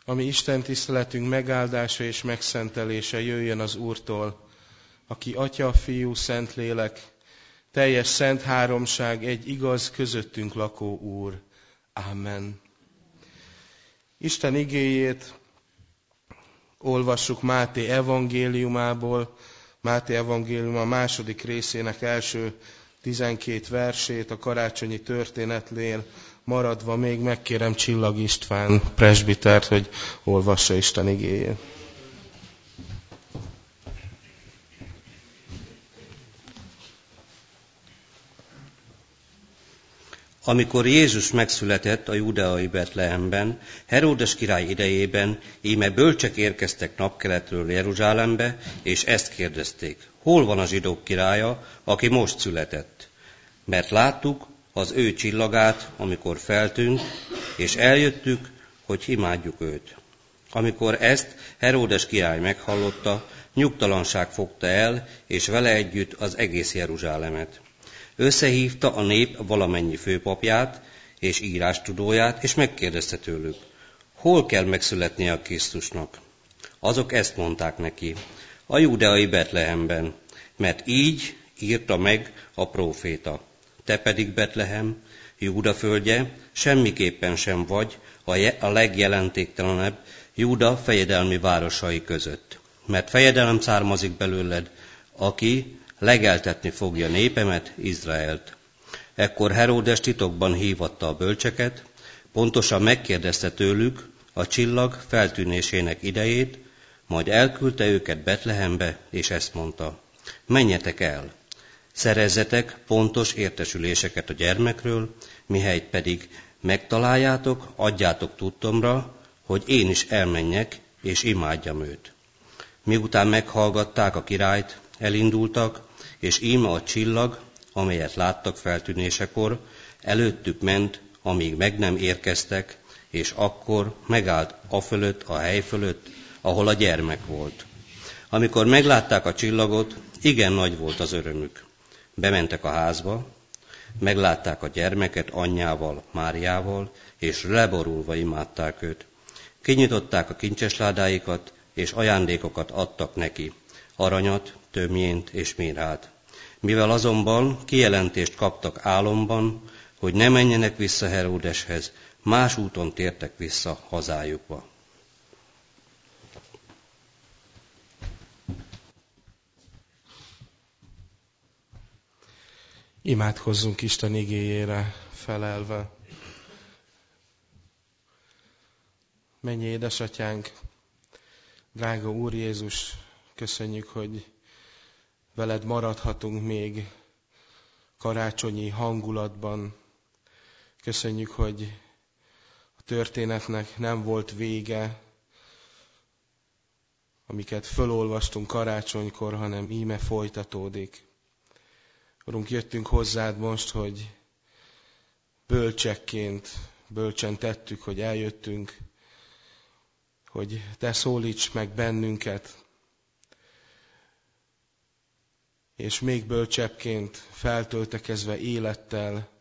ami Isten tiszteletünk megáldása és megszentelése jöjjön az Úrtól, aki Atya, Fiú, Szentlélek, teljes szent háromság, egy igaz, közöttünk lakó Úr. Amen. Isten igéjét olvassuk Máté evangéliumából, Máté evangélium a második részének első 12 versét, a karácsonyi történetnél maradva még megkérem Csillag István presbitert, hogy olvassa Isten igéjét. Amikor Jézus megszületett a júdeai Betlehemben, Heródes király idejében, íme bölcsek érkeztek napkeletről Jeruzsálembe, és ezt kérdezték: hol van a zsidók királya, aki most született? Mert láttuk az ő csillagát, amikor feltűnt, és eljöttük, hogy imádjuk őt. Amikor ezt Heródes király meghallotta, nyugtalanság fogta el, és vele együtt az egész Jeruzsálemet. Összehívta a nép valamennyi főpapját és írástudóját, és megkérdezte tőlük: hol kell megszületnie a Krisztusnak? Azok ezt mondták neki: a júdeai Betlehemben, mert így írta meg a próféta. Te pedig, Betlehem, Júda földje, semmiképpen sem vagy a legjelentéktelenebb Júda fejedelmi városai között. Mert fejedelem származik belőled, aki legeltetni fogja népemet, Izraelt. Ekkor Heródes titokban hívatta a bölcseket, pontosan megkérdezte tőlük a csillag feltűnésének idejét, majd elküldte őket Betlehembe, és ezt mondta: menjetek el, szerezzetek pontos értesüléseket a gyermekről, mihelyt pedig megtaláljátok, adjátok tudtomra, hogy én is elmenjek, és imádjam őt. Miután meghallgatták a királyt, elindultak, és íme a csillag, amelyet láttak feltűnésekor, előttük ment, amíg meg nem érkeztek, és akkor megállt afölött, a hely fölött, ahol a gyermek volt. Amikor meglátták a csillagot, igen nagy volt az örömük. Bementek a házba, meglátták a gyermeket anyjával, Máriával, és leborulva imádták őt. Kinyitották a kincsesládáikat, és ajándékokat adtak neki, aranyat, tömjént és mirrát. Mivel azonban kijelentést kaptak álomban, hogy ne menjenek vissza Heródeshez, más úton tértek vissza hazájukba. Imádkozzunk Isten igéjére felelve. Mennyi édesatyánk, drága Úr Jézus, köszönjük, hogy veled maradhatunk még karácsonyi hangulatban. Köszönjük, hogy a történetnek nem volt vége, amiket fölolvastunk karácsonykor, hanem íme folytatódik. Urunk, jöttünk hozzád most, hogy bölcsekként, bölcsen tettük, hogy eljöttünk, hogy te szólíts meg bennünket, és még bölcsebbként feltöltekezve élettel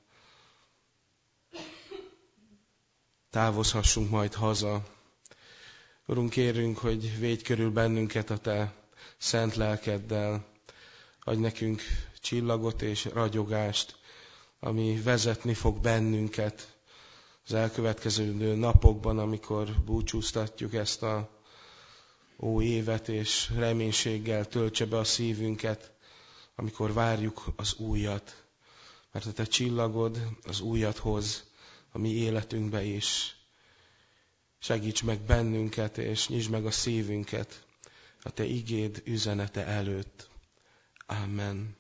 távozhassunk majd haza. Urunk, kérünk, hogy védj körül bennünket a te szent lelkeddel, adj nekünk csillagot és ragyogást, ami vezetni fog bennünket az elkövetkező napokban, amikor búcsúztatjuk ezt a ó évet, és reménységgel töltse be a szívünket, amikor várjuk az újat. Mert a te csillagod az újat hoz a mi életünkbe is. Segíts meg bennünket, és nyisd meg a szívünket a te igéd üzenete előtt. Amen.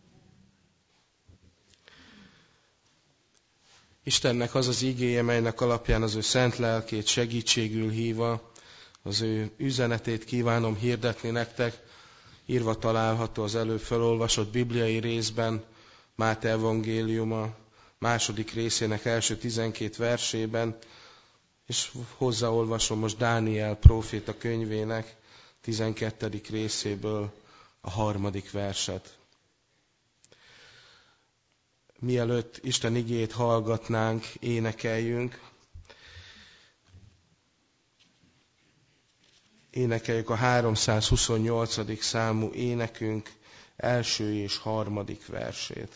Istennek az az igéje, melynek alapján az ő szent lelkét segítségül hívva, az ő üzenetét kívánom hirdetni nektek, írva található az előbb felolvasott bibliai részben, Máté evangéliuma második részének első 12 versében, és hozzáolvasom most Dániel próféta könyvének 12. részéből a 3. verset. Mielőtt Isten igéjét hallgatnánk, énekeljünk. énekeljük a 328. számú énekünk első és harmadik versét.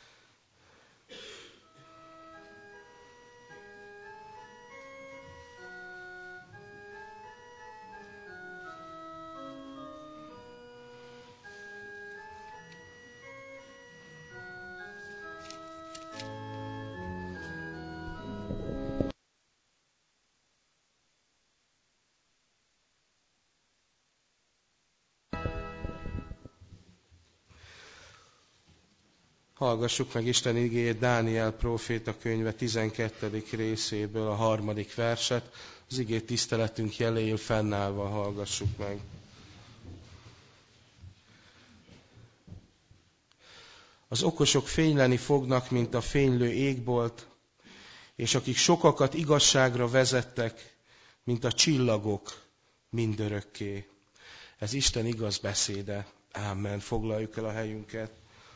Hallgassuk meg Isten igéjét, Dániel próféta könyve 12. részéből a 3. verset. Az igét tiszteletünk jeléül fennállva hallgassuk meg. Az okosok fényleni fognak, mint a fénylő égbolt, és akik sokakat igazságra vezettek, mint a csillagok mindörökké. Ez Isten igaz beszéde. Ámen. Foglaljuk el a helyünket.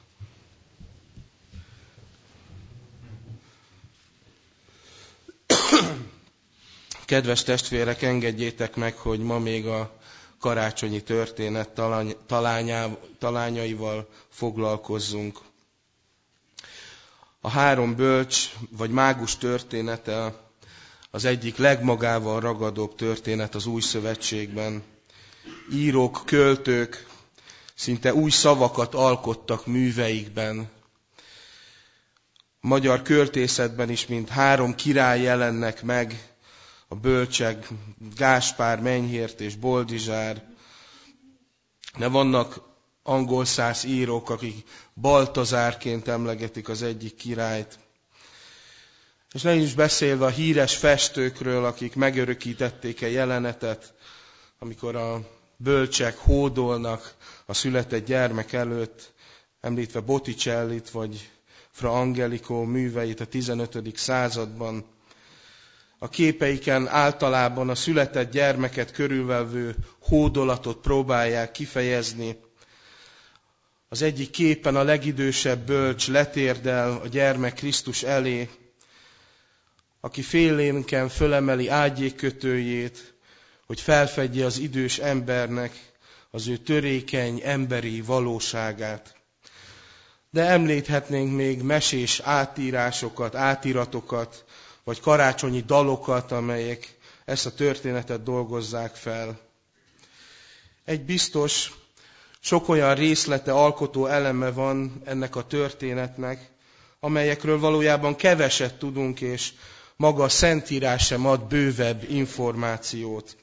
Kedves testvérek, engedjétek meg, hogy ma még a karácsonyi történet talányaival foglalkozzunk. A 3 bölcs vagy mágus története az egyik legmagával ragadóbb történet az Új Szövetségben. Írók, költők szinte új szavakat alkottak műveikben. A magyar költészetben is mint 3 király jelennek meg, a bölcsek, Gáspár, Menyhért és Boldizsár. De vannak angol száz írók, akik Baltazárként emlegetik az egyik királyt. És nem is beszélve a híres festőkről, akik megörökítették a jelenetet, amikor a bölcsek hódolnak a született gyermek előtt, említve Botticellit vagy Fra Angelico műveit a 15. században. A képeiken általában a született gyermeket körülvevő hódolatot próbálják kifejezni. Az egyik képen a legidősebb bölcs letérdel a gyermek Krisztus elé, aki félénken fölemeli ágyékkötőjét, hogy felfedje az idős embernek az ő törékeny emberi valóságát. De említhetnénk még mesés átírásokat, átiratokat, vagy karácsonyi dalokat, amelyek ezt a történetet dolgozzák fel. Egy biztos, sok olyan részlete, alkotó eleme van ennek a történetnek, amelyekről valójában keveset tudunk, és maga a Szentírás sem ad bővebb információt.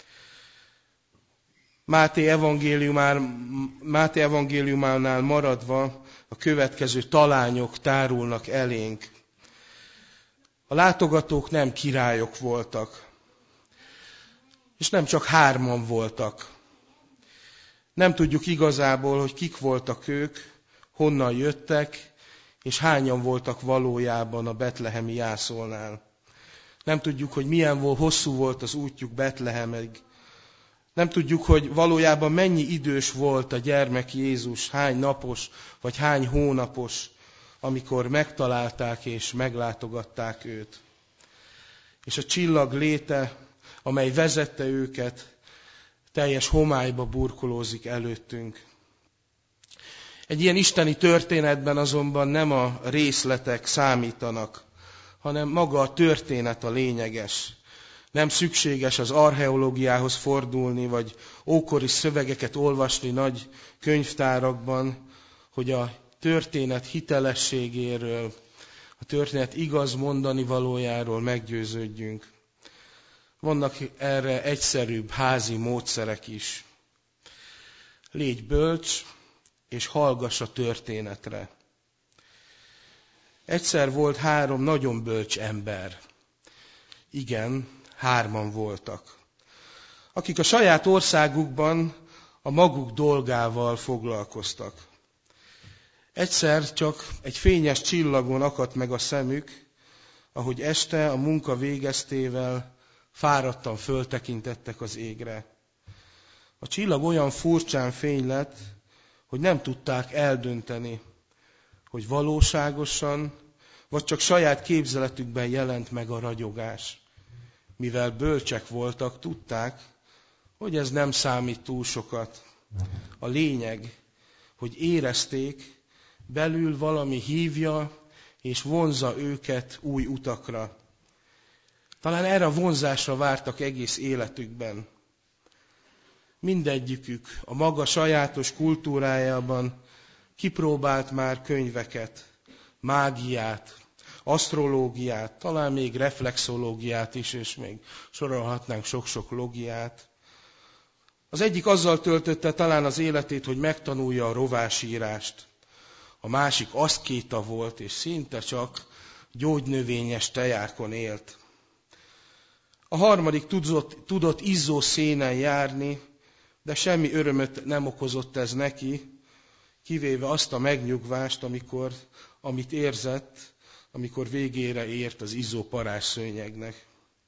Máté evangéliumánál maradva a következő talányok tárulnak elénk. A látogatók nem királyok voltak, és nem csak 3 voltak. Nem tudjuk igazából, hogy kik voltak ők, honnan jöttek, és hányan voltak valójában a betlehemi jászolnál. Nem tudjuk, hogy milyen hosszú volt az útjuk Betlehemig. Nem tudjuk, hogy valójában mennyi idős volt a gyermek Jézus, hány napos vagy hány hónapos, amikor megtalálták és meglátogatták őt. És a csillag léte, amely vezette őket, teljes homályba burkolózik előttünk. Egy ilyen isteni történetben azonban nem a részletek számítanak, hanem maga a történet a lényeges. Nem szükséges az archeológiához fordulni, vagy ókori szövegeket olvasni nagy könyvtárakban, hogy a történet hitelességéről, a történet igaz mondani valójáról meggyőződjünk. Vannak erre egyszerűbb házi módszerek is. Légy bölcs, és hallgass a történetre. Egyszer volt 3 nagyon bölcs ember. Igen, 3 voltak. Akik a saját országukban a maguk dolgával foglalkoztak. Egyszer csak egy fényes csillagon akadt meg a szemük, ahogy este a munka végeztével fáradtan föltekintettek az égre. A csillag olyan furcsán fény lett, hogy nem tudták eldönteni, hogy valóságosan, vagy csak saját képzeletükben jelent meg a ragyogás. Mivel bölcsek voltak, tudták, hogy ez nem számít túl sokat. A lényeg, hogy érezték, belül valami hívja és vonzza őket új utakra. Talán erre a vonzásra vártak egész életükben. Mindegyikük a maga sajátos kultúrájában kipróbált már könyveket, mágiát, asztrológiát, talán még reflexológiát is, és még sorolhatnánk sok-sok logiát. Az egyik azzal töltötte talán az életét, hogy megtanulja a rovásírást. A másik aszkéta volt, és szinte csak gyógynövényes tejákon élt. A harmadik tudott izzó szénen járni, de semmi örömöt nem okozott ez neki, kivéve azt a megnyugvást, amit érzett, amikor végére ért az izzó parázsszőnyegnek.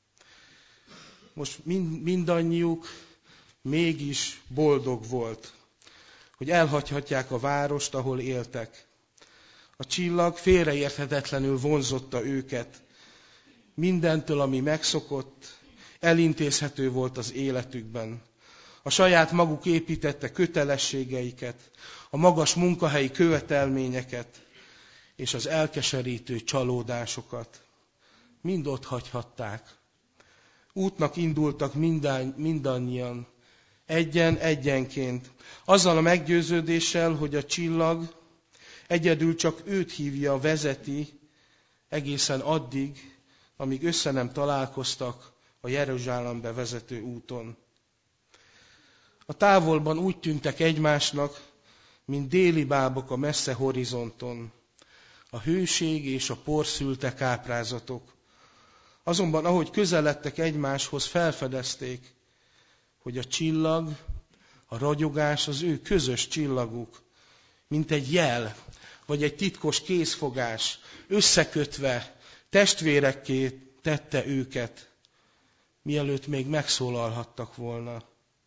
Most mindannyiuk mégis boldog volt, hogy elhagyhatják a várost, ahol éltek. A csillag félreérthetetlenül vonzotta őket. Mindentől, ami megszokott, elintézhető volt az életükben. A saját maguk építette kötelességeiket, a magas munkahelyi követelményeket és az elkeserítő csalódásokat. Mind ott hagyhatták. Útnak indultak mindannyian, egyenként, azzal a meggyőződéssel, hogy a csillag egyedül csak őt hívja, vezeti egészen addig, amíg össze nem találkoztak a Jeruzsálembe vezető úton. A távolban úgy tűntek egymásnak, mint déli bábok a messze horizonton, a hőség és a por szülte káprázatok. Azonban, ahogy közeledtek egymáshoz, felfedezték, hogy a csillag, a ragyogás az ő közös csillaguk, mint egy jel, vagy egy titkos kézfogás, összekötve, testvérekké tette őket, mielőtt még megszólalhattak volna.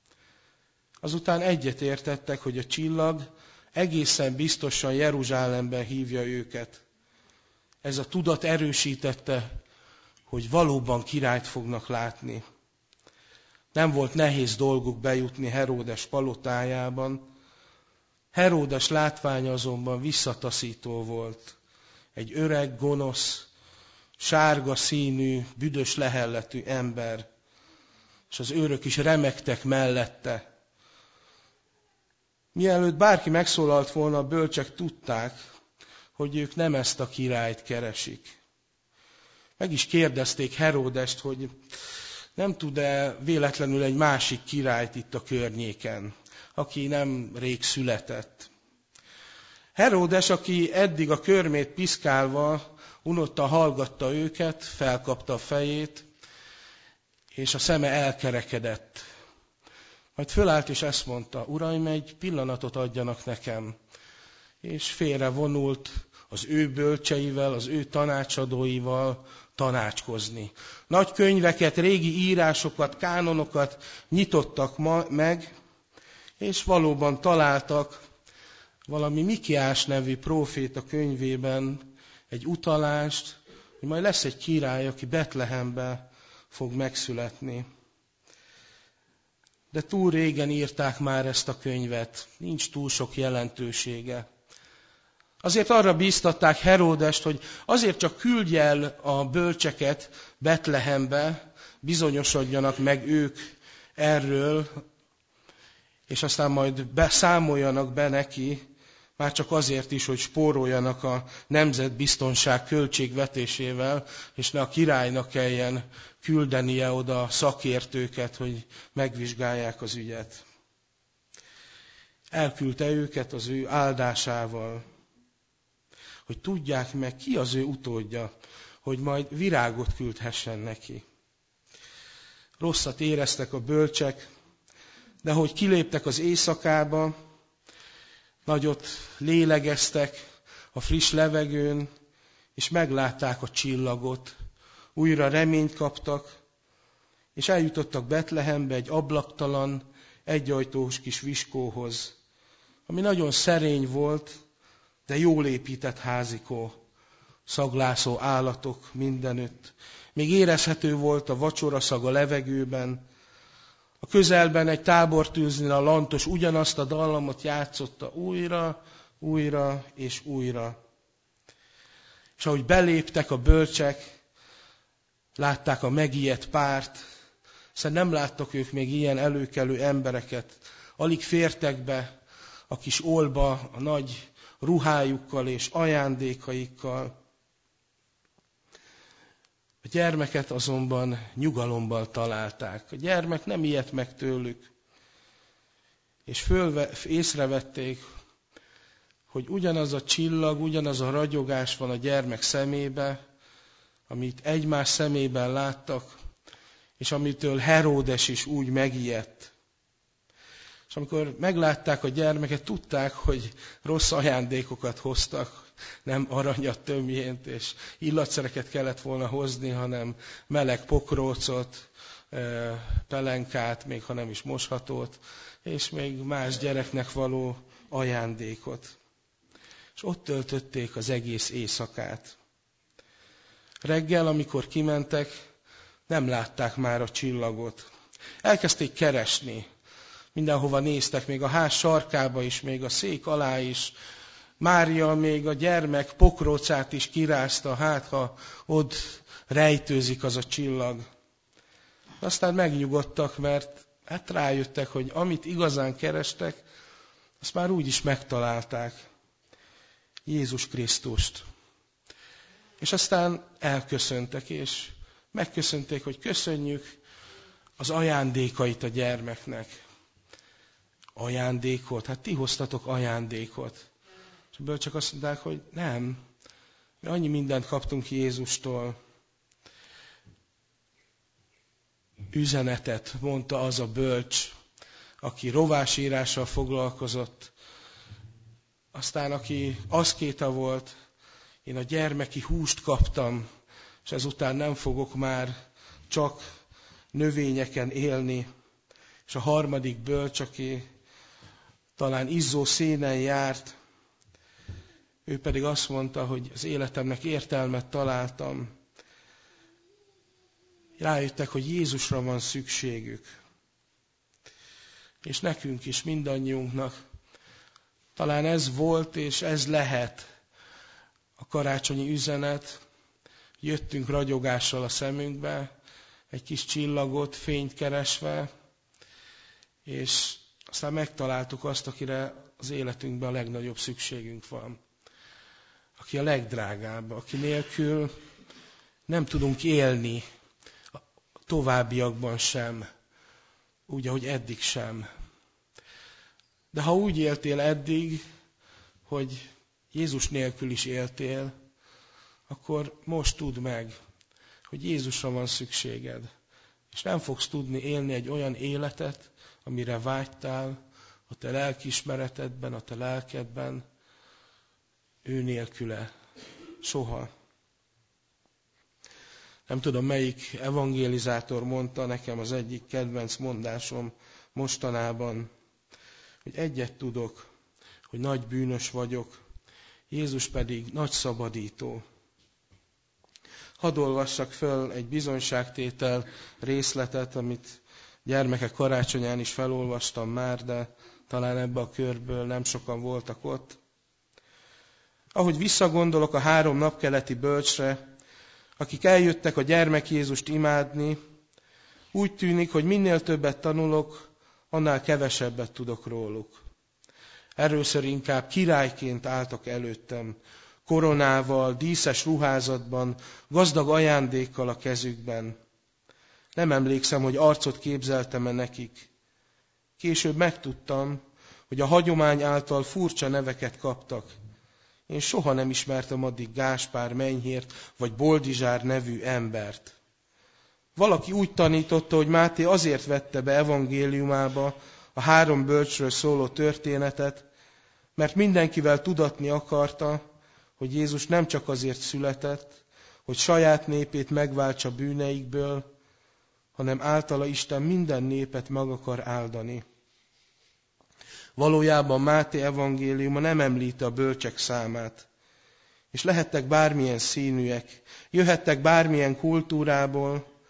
Azután egyetértettek, hogy a csillag egészen biztosan Jeruzsálemben hívja őket. Ez a tudat erősítette, hogy valóban királyt fognak látni. Nem volt nehéz dolguk bejutni Heródes palotájában. Heródes látványa azonban visszataszító volt. Egy öreg, gonosz, sárga színű, büdös lehelletű ember, és az őrök is remegtek mellette. Mielőtt bárki megszólalt volna, a bölcsek tudták, hogy ők nem ezt a királyt keresik. Meg is kérdezték Heródest, hogy nem tud-e véletlenül egy másik királyt itt a környéken, aki nem rég született. Heródes, aki eddig a körmét piszkálva unottan hallgatta őket, felkapta a fejét, és a szeme elkerekedett. Majd fölállt és ezt mondta: Uraim, egy pillanatot adjanak nekem. És félre vonult az ő bölcseivel, az ő tanácsadóival tanácskozni. Nagy könyveket, régi írásokat, kánonokat nyitottak meg, és valóban találtak valami Mikiás nevű próféta könyvében egy utalást, hogy majd lesz egy király, aki Betlehembe fog megszületni. De túl régen írták már ezt a könyvet, nincs túl sok jelentősége. Azért arra bíztatták Heródest, hogy azért csak küldje el a bölcseket Betlehembe, bizonyosodjanak meg ők erről, és aztán majd számoljanak be neki, már csak azért is, hogy spóroljanak a nemzetbiztonság költségvetésével, és ne a királynak kelljen küldenie oda szakértőket, hogy megvizsgálják az ügyet. Elküldte őket az ő áldásával, hogy tudják meg, ki az ő utódja, hogy majd virágot küldhessen neki. Rosszat éreztek a bölcsek, de hogy kiléptek az éjszakába, nagyot lélegeztek a friss levegőn, és meglátták a csillagot, újra reményt kaptak, és eljutottak Betlehembe egy ablaktalan, egyajtós kis viskóhoz, ami nagyon szerény volt, de jól épített házikó, szaglászó állatok mindenütt. Még érezhető volt a vacsora szag a levegőben, A közelben egy tábortűznél a lantos ugyanazt a dallamot játszotta újra és újra. És ahogy beléptek a bölcsek, látták a megijedt párt, hiszen nem láttak ők még ilyen előkelő embereket. Alig fértek be a kis olba a nagy ruhájukkal és ajándékaikkal. A gyermeket azonban nyugalomban találták. A gyermek nem ijedt meg tőlük. És észrevették, hogy ugyanaz a csillag, ugyanaz a ragyogás van a gyermek szemébe, amit egymás szemében láttak, és amitől Heródes is úgy megijedt. És amikor meglátták a gyermeket, tudták, hogy rossz ajándékokat hoztak, nem aranyat, tömjént és illatszereket kellett volna hozni, hanem meleg pokrócot, pelenkát, még ha nem is moshatót, és még más gyereknek való ajándékot. És ott töltötték az egész éjszakát. Reggel, amikor kimentek, nem látták már a csillagot. Elkezdték keresni. Mindenhova néztek, még a ház sarkába is, még a szék alá is. Mária még a gyermek pokrócát is kirázta, hát ha ott rejtőzik az a csillag. Aztán megnyugodtak, mert hát rájöttek, hogy amit igazán kerestek, azt már úgy is megtalálták. Jézus Krisztust. És aztán elköszöntek, és megköszönték, hogy köszönjük az ajándékait a gyermeknek. Ajándékot? Hát ti hoztatok ajándékot. És ebből csak azt mondták, hogy nem. Mi annyi mindent kaptunk Jézustól. Üzenetet mondta az a bölcs, aki rovásírással foglalkozott. Aztán aki aszkéta volt, én a gyermeki húst kaptam, és ezután nem fogok már csak növényeken élni. És a harmadik bölcs, aki talán izzó szénen járt, ő pedig azt mondta, hogy az életemnek értelmet találtam. Rájöttek, hogy Jézusra van szükségük. És nekünk is, mindannyiunknak talán ez volt, és ez lehet a karácsonyi üzenet. Jöttünk ragyogással a szemünkbe, egy kis csillagot, fényt keresve, és aztán megtaláltuk azt, akire az életünkben a legnagyobb szükségünk van. Aki a legdrágább, aki nélkül nem tudunk élni a továbbiakban sem, úgy, ahogy eddig sem. De ha úgy éltél eddig, hogy Jézus nélkül is éltél, akkor most tudd meg, hogy Jézusra van szükséged. És nem fogsz tudni élni egy olyan életet, amire vágytál, a te lelkiismeretedben, a te lelkedben, ő nélküle. Soha. Nem tudom, melyik evangelizátor mondta, nekem az egyik kedvenc mondásom mostanában, hogy egyet tudok, hogy nagy bűnös vagyok, Jézus pedig nagy szabadító. Hadd olvassak föl egy bizonyságtétel részletet, amit gyermekek karácsonyán is felolvastam már, de talán ebbe a körből nem sokan voltak ott. Ahogy visszagondolok a 3 napkeleti bölcsre, akik eljöttek a gyermek Jézust imádni, úgy tűnik, hogy minél többet tanulok, annál kevesebbet tudok róluk. Először inkább királyként álltak előttem, koronával, díszes ruházatban, gazdag ajándékkal a kezükben. Nem emlékszem, hogy arcot képzeltem-e nekik. Később megtudtam, hogy a hagyomány által furcsa neveket kaptak. Én soha nem ismertem addig Gáspár, Menyhért vagy Boldizsár nevű embert. Valaki úgy tanította, hogy Máté azért vette be evangéliumába a 3 bölcsről szóló történetet, mert mindenkivel tudatni akarta, hogy Jézus nem csak azért született, hogy saját népét megváltsa bűneikből, hanem általa Isten minden népet meg akar áldani. Valójában Máté evangéliuma nem említi a bölcsek számát, és lehettek bármilyen színűek, jöhettek bármilyen kultúrából,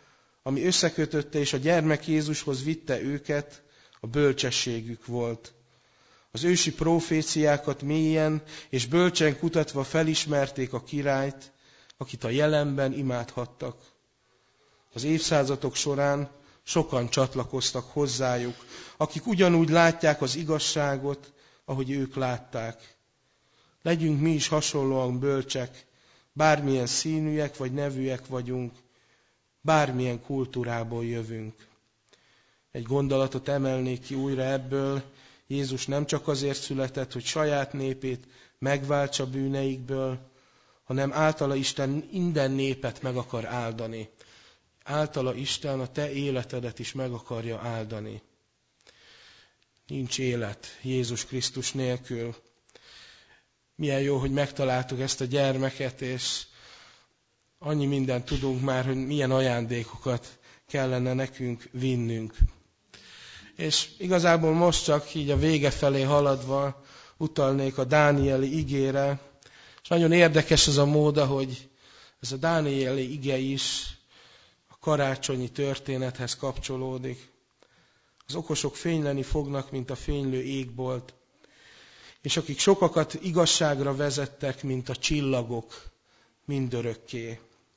ami összekötötte és a gyermek Jézushoz vitte őket, a bölcsességük volt. Az ősi proféciákat mélyen és bölcsen kutatva felismerték a királyt, akit a jelenben imádhattak. Az évszázadok során sokan csatlakoztak hozzájuk, akik ugyanúgy látják az igazságot, ahogy ők látták. Legyünk mi is hasonlóan bölcsek, bármilyen színűek vagy nevűek vagyunk, bármilyen kultúrából jövünk. Egy gondolatot emelnék ki újra ebből: Jézus nem csak azért született, hogy saját népét megváltsa bűneikből, hanem általa Isten minden népet meg akar áldani. Általa Isten a te életedet is meg akarja áldani. Nincs élet Jézus Krisztus nélkül. Milyen jó, hogy megtaláltuk ezt a gyermeket, és annyi mindent tudunk már, hogy milyen ajándékokat kellene nekünk vinnünk. És igazából most csak így a vége felé haladva utalnék a dánieli igére, és nagyon érdekes az a móda, hogy ez a dánieli ige is a karácsonyi történethez kapcsolódik. Az okosok fényleni fognak, mint a fénylő égbolt, és akik sokakat igazságra vezettek, mint a csillagok, mindörökké.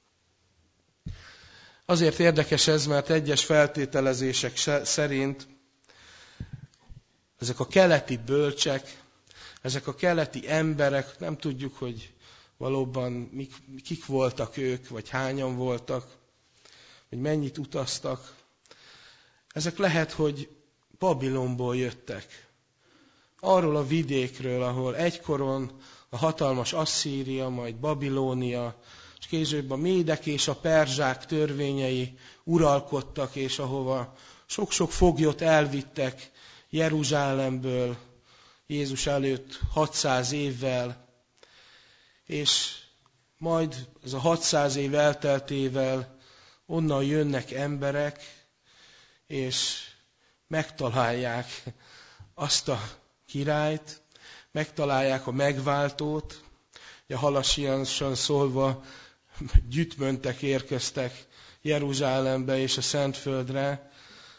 Azért érdekes ez, mert egyes feltételezések szerint ezek a keleti bölcsek, ezek a keleti emberek, nem tudjuk, hogy valóban kik voltak ők, vagy hányan voltak, vagy mennyit utaztak. Ezek lehet, hogy Babilonból jöttek. Arról a vidékről, ahol egykoron a hatalmas Asszíria, majd Babilónia, és később a médek és a perzsák törvényei uralkodtak, és ahova sok-sok foglyot elvittek Jeruzsálemből Jézus előtt 600 évvel, és majd ez a 600 év elteltével onnan jönnek emberek, és megtalálják azt a királyt, megtalálják a megváltót, a halasiasan szólva gyütmöntek érkeztek Jeruzsálembe és a Szentföldre,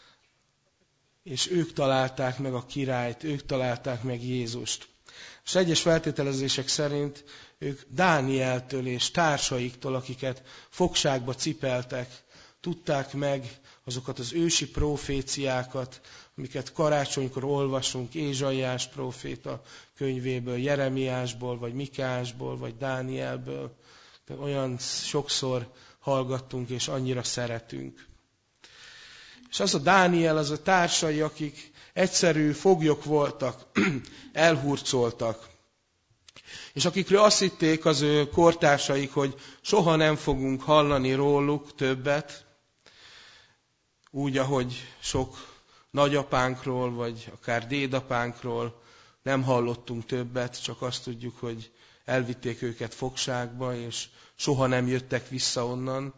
és ők találták meg a királyt, ők találták meg Jézust. És egyes feltételezések szerint ők Dánieltől és társaiktól, akiket fogságba cipeltek, tudták meg azokat az ősi proféciákat, amiket karácsonykor olvasunk Ézsaiás próféta könyvéből, Jeremiásból, vagy Mikáásból, vagy Dánielből. De olyan sokszor hallgattunk, és annyira szeretünk. És az a Dániel, az a társai, akik egyszerű foglyok voltak, elhurcoltak, és akikről azt hitték az ő kortársaik, hogy soha nem fogunk hallani róluk többet, úgy, ahogy sok nagyapánkról, vagy akár dédapánkról nem hallottunk többet, csak azt tudjuk, hogy elvitték őket fogságba, és soha nem jöttek vissza onnan.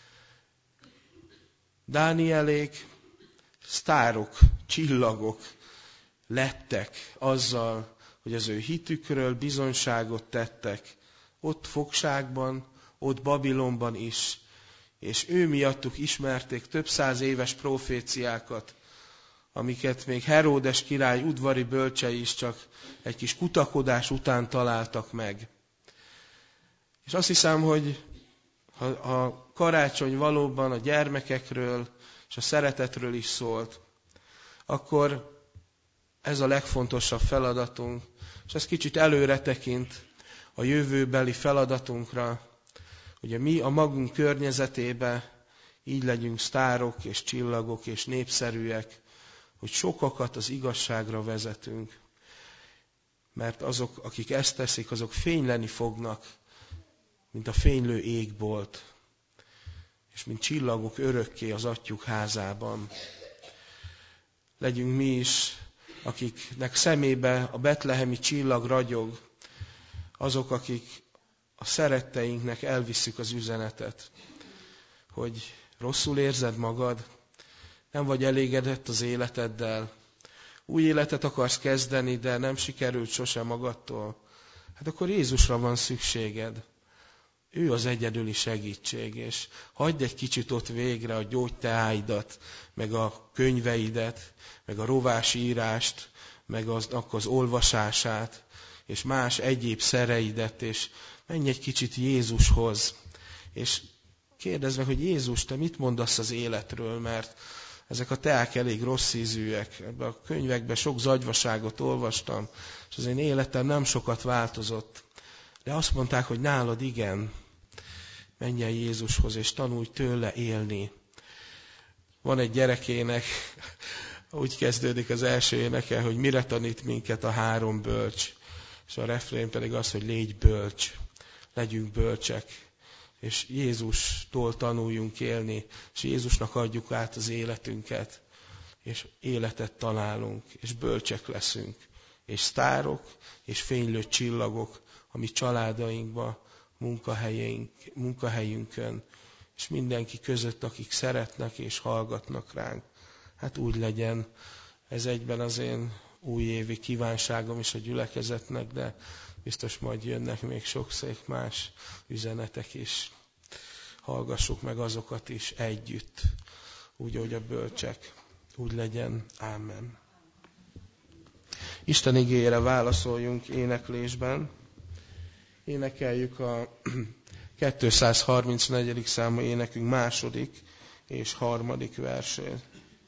Dánielék sztárok, csillagok lettek azzal, hogy az ő hitükről bizonyságot tettek. Ott fogságban, ott Babilonban is. És ő miattuk ismerték több száz éves proféciákat, amiket még Heródes király udvari bölcsei is csak egy kis kutakodás után találtak meg. És azt hiszem, hogy ha a karácsony valóban a gyermekekről és a szeretetről is szólt, akkor ez a legfontosabb feladatunk, és ez kicsit előre tekint a jövőbeli feladatunkra, hogy mi a magunk környezetébe így legyünk sztárok és csillagok és népszerűek, hogy sokakat az igazságra vezetünk. Mert azok, akik ezt teszik, azok fényleni fognak, mint a fénylő égbolt, és mint csillagok örökké az Atyuk házában. Legyünk mi is, akiknek szemébe a betlehemi csillag ragyog, azok, akik a szeretteinknek elvisszük az üzenetet, hogy rosszul érzed magad, nem vagy elégedett az életeddel, új életet akarsz kezdeni, de nem sikerült sosem magadtól, hát akkor Jézusra van szükséged. Ő az egyedüli segítség, és hagyd egy kicsit ott végre a gyógyteáidat, meg a könyveidet, meg a rovásírást, meg az olvasását, és más egyéb szereidet, és menj egy kicsit Jézushoz, és kérdezd meg, hogy Jézus, te mit mondasz az életről, mert ezek a teák elég rossz ízűek. Ebben a könyvekben sok zagyvaságot olvastam, és az én életem nem sokat változott. De azt mondták, hogy nálad igen. Menj el Jézushoz, és tanulj tőle élni. Van egy gyerekének, úgy kezdődik az első éneke, hogy mire tanít minket a 3 bölcs. És a refrén pedig az, hogy légy bölcs. Legyünk bölcsek. És Jézustól tanuljunk élni, és Jézusnak adjuk át az életünket, és életet találunk, és bölcsek leszünk, és sztárok, és fénylő csillagok a mi családainkba, munkahelyünkön, és mindenki között, akik szeretnek és hallgatnak ránk. Hát úgy legyen, ez egyben az én újévi kívánságom is a gyülekezetnek, de biztos majd jönnek még sok szép más üzenetek is. Hallgassuk meg azokat is együtt, úgy, ahogy a bölcsek. Úgy legyen. Ámen. Isten igéjére válaszoljunk éneklésben. Énekeljük a 234. számú énekünk 2. és 3. versét.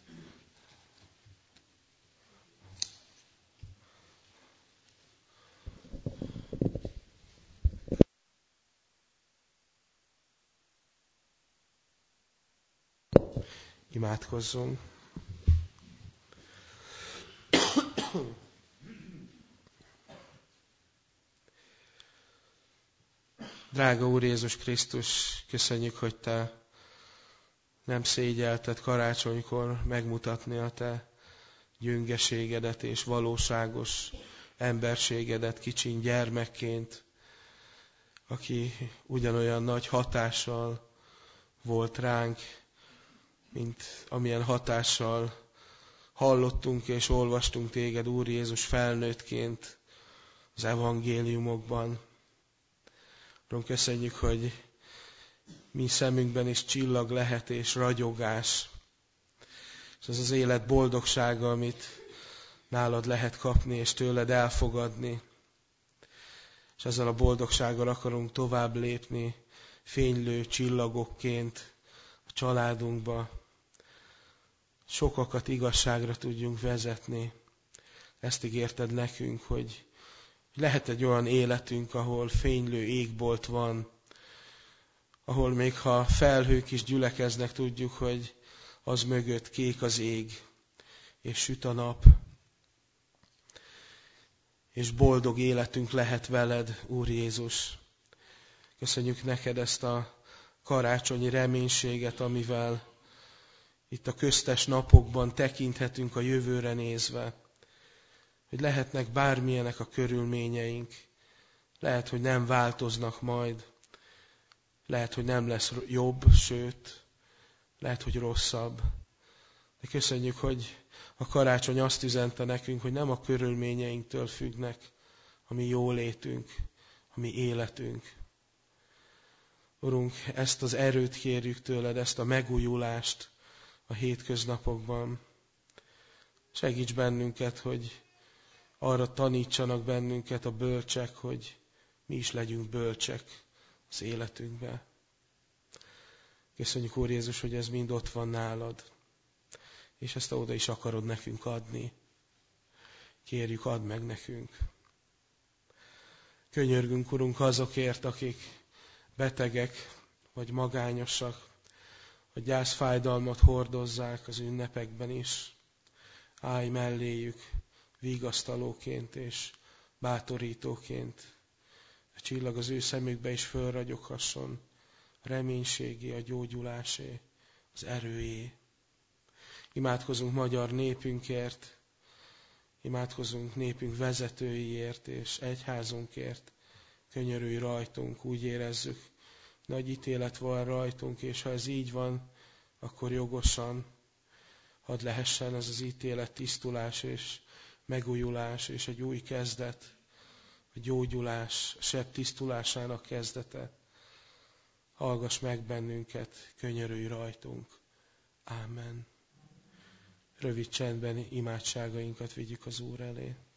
Imádkozzunk. Drága Úr Jézus Krisztus, köszönjük, hogy Te nem szégyelted karácsonykor megmutatni a Te gyöngeségedet és valóságos emberségedet kicsiny gyermekként, aki ugyanolyan nagy hatással volt ránk, mint amilyen hatással hallottunk és olvastunk Téged, Úr Jézus, felnőttként az evangéliumokban. Uram, köszönjük, hogy mi szemünkben is csillag lehet és ragyogás. És ez az élet boldogsága, amit nálad lehet kapni és tőled elfogadni. És ezzel a boldogsággal akarunk tovább lépni, fénylő csillagokként a családunkba. Sokakat igazságra tudjunk vezetni. Ezt ígérted nekünk, hogy lehet egy olyan életünk, ahol fénylő égbolt van, ahol még ha felhők is gyülekeznek, tudjuk, hogy az mögött kék az ég, és süt a nap. És boldog életünk lehet veled, Úr Jézus. Köszönjük neked ezt a karácsonyi reménységet, amivel itt a köztes napokban tekinthetünk a jövőre nézve, hogy lehetnek bármilyenek a körülményeink, lehet, hogy nem változnak majd, lehet, hogy nem lesz jobb, sőt, lehet, hogy rosszabb. De köszönjük, hogy a karácsony azt üzente nekünk, hogy nem a körülményeinktől függnek a mi jólétünk, a mi életünk. Urunk, ezt az erőt kérjük tőled, ezt a megújulást a hétköznapokban. Segíts bennünket, hogy arra tanítsanak bennünket a bölcsek, hogy mi is legyünk bölcsek az életünkben. Köszönjük, Úr Jézus, hogy ez mind ott van nálad, és ezt oda is akarod nekünk adni. Kérjük, add meg nekünk. Könyörgünk, Urunk, azokért, akik betegek vagy magányosak, hogy gyászfájdalmat hordozzák az ünnepekben is. Állj melléjük vigasztalóként és bátorítóként. A csillag az ő szemükbe is fölragyoghasson, a reménységé, a gyógyulásé, az erőjé. Imádkozunk magyar népünkért, imádkozunk népünk vezetőiért és egyházunkért. Könyörülj rajtunk, úgy érezzük, nagy ítélet van rajtunk, és ha ez így van, akkor jogosan hadd lehessen ez az ítélet tisztulás és megújulás és egy új kezdet, a gyógyulás, a seb tisztulásának kezdete. hallgass meg bennünket, könyörülj rajtunk. Ámen. Rövid csendben imádságainkat vigyük az Úr elé.